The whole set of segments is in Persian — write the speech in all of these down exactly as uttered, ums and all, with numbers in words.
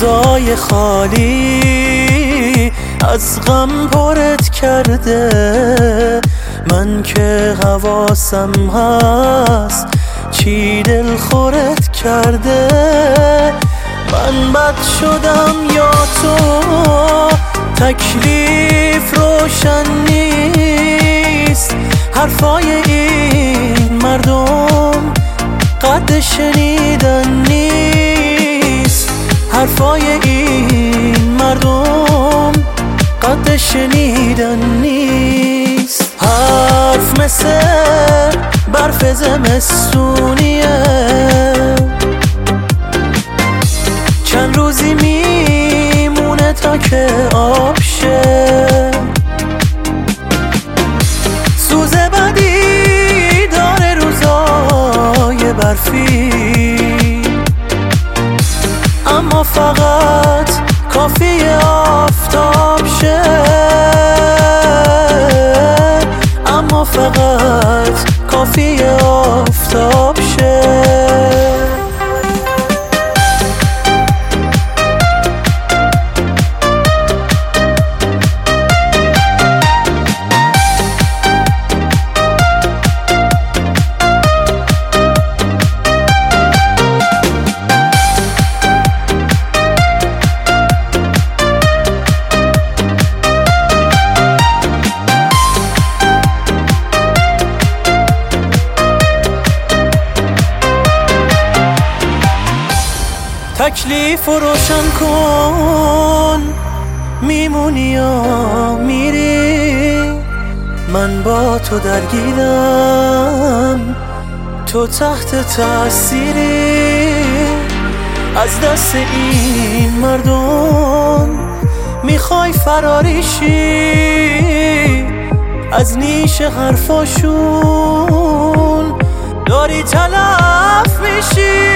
روزای خالی از غم پرت کرده، من که حواسم هست چی دل خورت کرده. من بد شدم یا تو، تکلیف روشن نیست. حرفای این مردم قد شنیدن نیست. حرفای این مردم قد شنیدن نیست. حرف مثل برف زمستونیه، چند روزی میمونه تا که آب شه. سوز بدی داره روزای برفی، اما فقط کافی آفتاب شه. اما فقط کافی آفتاب شه. تکلیف رو روشن کن، میمونی یا میری. من با تو درگیرم، تو تحت تأثیری. از دست این مردم میخوای فراریشی، از نیش حرفاشون داری تلف میشی.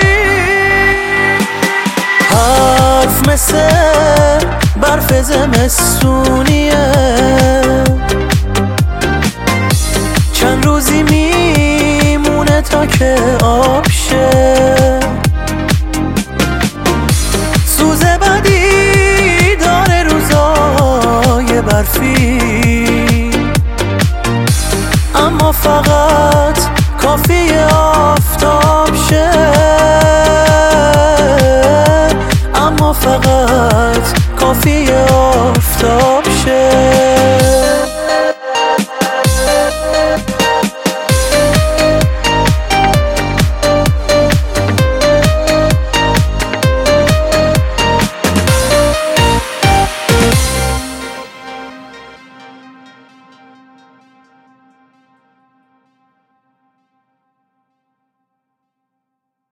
حرف مثل برف زمستونیه، چند روزی میمونه تا که آب شه. سوز بدی داره روزای برفی، اما فقط کافی آفتاب شه. اما فقط کافی آفتاب